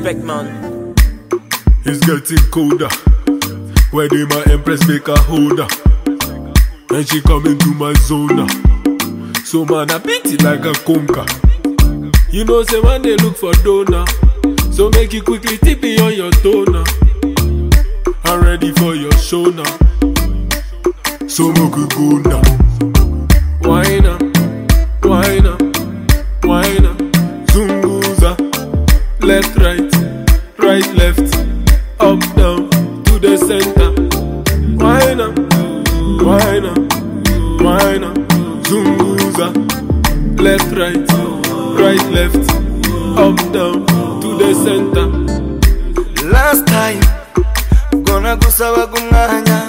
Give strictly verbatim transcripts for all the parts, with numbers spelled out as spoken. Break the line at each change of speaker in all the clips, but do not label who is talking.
Respect, man.
It's getting colder. Where they my empress make a holder. And she come into my zone now. So man, I beat it like a conker. You know, say man, they look for donor. So make it quickly tip me on your toner. I'm ready for your show now. So make it go now. Wine up, wine up, wine up. Zunguza, left, right, right, left, up, down, to the center. Wine up, wine up, wine up. Zunguza, left, right, right, left, up, down, to the center.
Last time, gonna go sawa kumanya.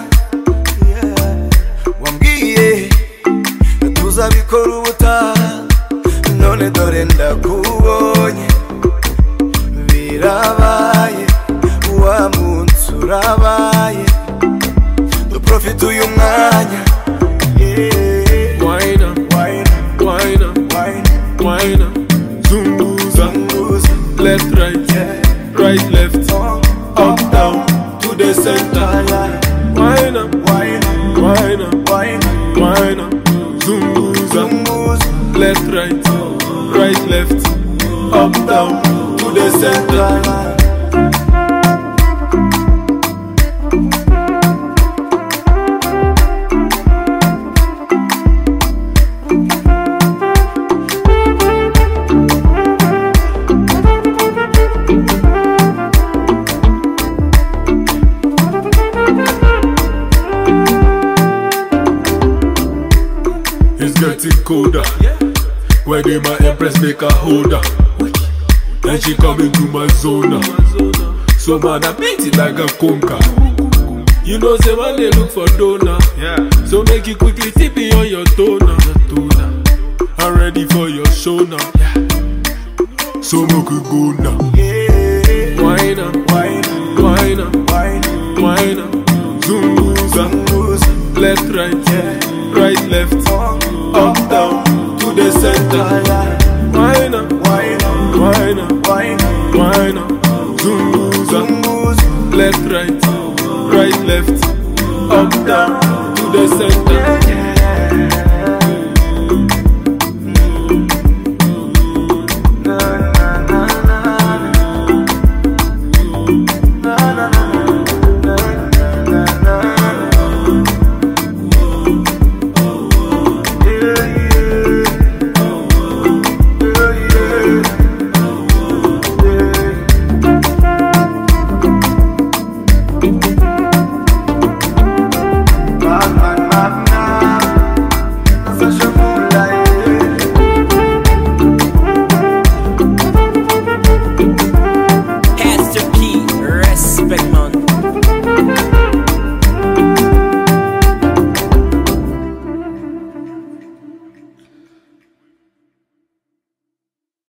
Wambie, tuza bikora ubuta. None dore ndakubonye. Birabaye, wa munsi urabaye. Du profit uyu mwanya.
Wine up, wine up, wine up, wine up. Zunguza, left, right, right, left, up, down, to the center. Wine up, wine up, wine up, wine up. Zunguza, left, right, right, left, up, down, to the center. It's getting colder. Where they my empress make a holder. And she come into my zone now. So man, I beat it like a conker. You know, say man, they look for donor. So make it quickly tip me on your toner. I'm ready for your show now. So make it go now. Wine up, wine up, wine up, wine up. Zunguza, left, right, right, left, up, down, to the center. Wine up, wine up, wine up, wine up. Zunguza, left, right, right, left, up, down, to the center.